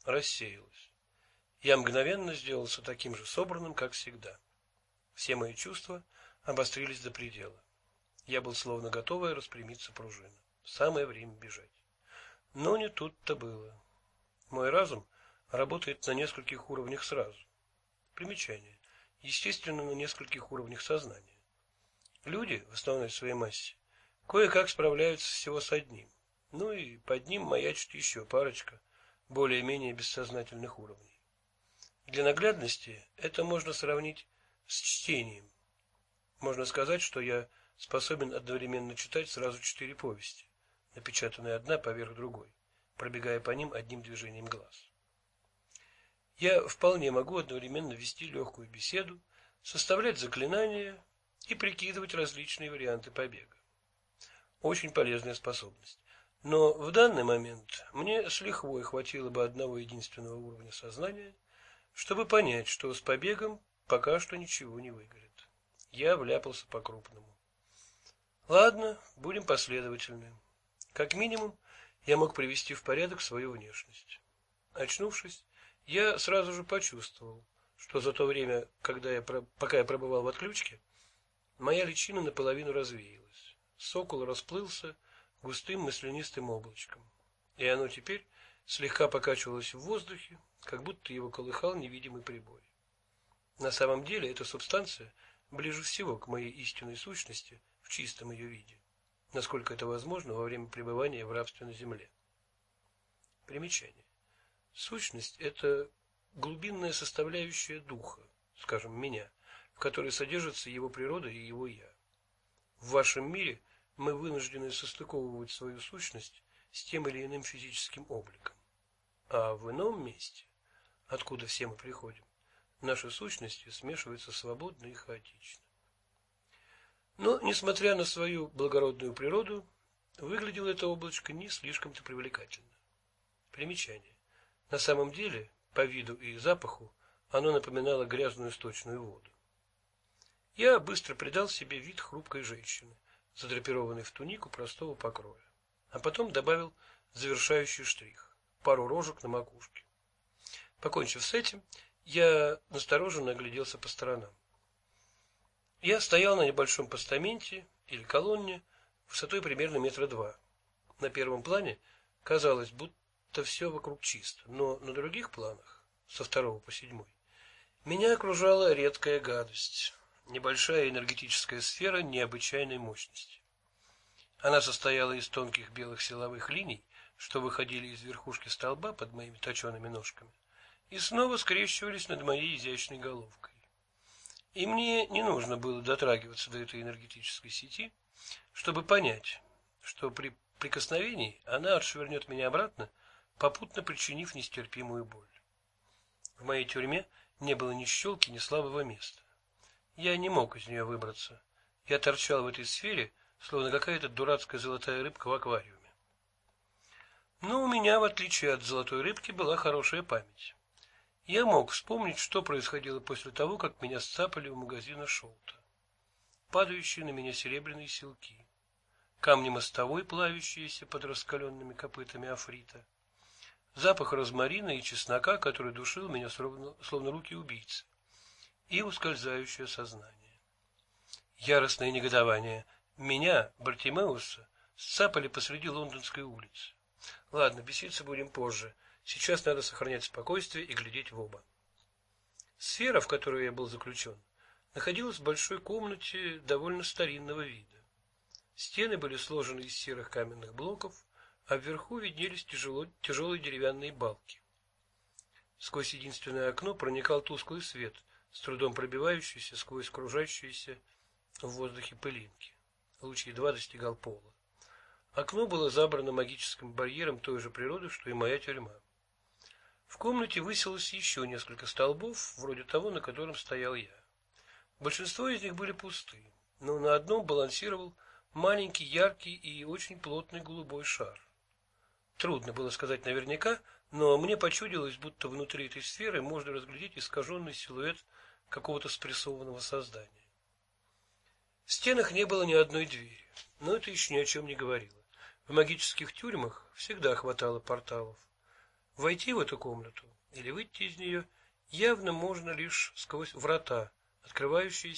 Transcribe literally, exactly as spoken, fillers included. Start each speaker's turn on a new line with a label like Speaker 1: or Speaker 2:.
Speaker 1: рассеялась. Я мгновенно сделался таким же собранным, как всегда. Все мои чувства обострились до предела. Я был словно готовая распрямиться пружина. Самое время бежать. Но не тут-то было. Мой разум работает на нескольких уровнях сразу. Примечание. Естественно, на нескольких уровнях сознания. Люди, в основной своей массе, кое-как справляются всего с одним. Ну и под ним маячит еще парочка более-менее бессознательных уровней. Для наглядности это можно сравнить с чтением. Можно сказать, что я способен одновременно читать сразу четыре повести, напечатанные одна поверх другой, пробегая по ним одним движением глаз. Я вполне могу одновременно вести легкую беседу, составлять заклинания и прикидывать различные варианты побега. Очень полезная способность. Но в данный момент мне с лихвой хватило бы одного единственного уровня сознания, чтобы понять, что с побегом пока что ничего не выгорит. Я вляпался по-крупному. Ладно, будем последовательны. Как минимум, я мог привести в порядок свою внешность. Очнувшись, я сразу же почувствовал, что за то время, когда я пока я пробывал в отключке, моя личина наполовину развеялась. Сокол расплылся густым маслянистым облачком, и оно теперь слегка покачивалось в воздухе, как будто его колыхал невидимый прибой. На самом деле эта субстанция ближе всего к моей истинной сущности в чистом ее виде, насколько это возможно во время пребывания в рабстве на земле. Примечание. Сущность – это глубинная составляющая духа, скажем, меня, в которой содержится его природа и его я. В вашем мире мы вынуждены состыковывать свою сущность с тем или иным физическим обликом. А в ином месте, откуда все мы приходим, наши сущности смешиваются свободно и хаотично. Но, несмотря на свою благородную природу, выглядело это облачко не слишком-то привлекательно. Примечание. На самом деле, по виду и запаху, оно напоминало грязную сточную воду. Я быстро придал себе вид хрупкой женщины, задрапированной в тунику простого покроя, а потом добавил завершающий штрих – пару рожек на макушке. Покончив с этим, я настороженно огляделся по сторонам. Я стоял на небольшом постаменте или колонне высотой примерно метра два. На первом плане казалось, будто все вокруг чисто, но на других планах, со второго по седьмой, меня окружала редкая гадость, небольшая энергетическая сфера необычайной мощности. Она состояла из тонких белых силовых линий, что выходили из верхушки столба под моими точеными ножками, и снова скрещивались над моей изящной головкой. И мне не нужно было дотрагиваться до этой энергетической сети, чтобы понять, что при прикосновении она отшвырнет меня обратно, попутно причинив нестерпимую боль. В моей тюрьме не было ни щелки, ни слабого места. Я не мог из нее выбраться. Я торчал в этой сфере, словно какая-то дурацкая золотая рыбка в аквариуме. Но у меня, в отличие от золотой рыбки, была хорошая память. Я мог вспомнить, что происходило после того, как меня сцапали у магазина Шолта. Падающие на меня серебряные селки, камни мостовой, плавящиеся под раскаленными копытами африта, запах розмарина и чеснока, который душил меня словно, словно руки убийцы, и ускользающее сознание. Яростное негодование. Меня, Бартимеуса, сцапали посреди лондонской улицы. Ладно, беситься будем позже. Сейчас надо сохранять спокойствие и глядеть в оба. Сфера, в которой я был заключен, находилась в большой комнате довольно старинного вида. Стены были сложены из серых каменных блоков, а вверху виднелись тяжело, тяжелые деревянные балки. Сквозь единственное окно проникал тусклый свет, с трудом пробивающийся сквозь кружащиеся в воздухе пылинки. Луч едва достигал пола. Окно было забрано магическим барьером той же природы, что и моя тюрьма. В комнате высилось еще несколько столбов, вроде того, на котором стоял я. Большинство из них были пусты, но на одном балансировал маленький, яркий и очень плотный голубой шар. Трудно было сказать наверняка, но мне почудилось, будто внутри этой сферы можно разглядеть искаженный силуэт какого-то спрессованного создания. В стенах не было ни одной двери, но это еще ни о чем не говорило. В магических тюрьмах всегда хватало порталов. Войти в эту комнату или выйти из нее явно можно лишь сквозь врата, открывающиеся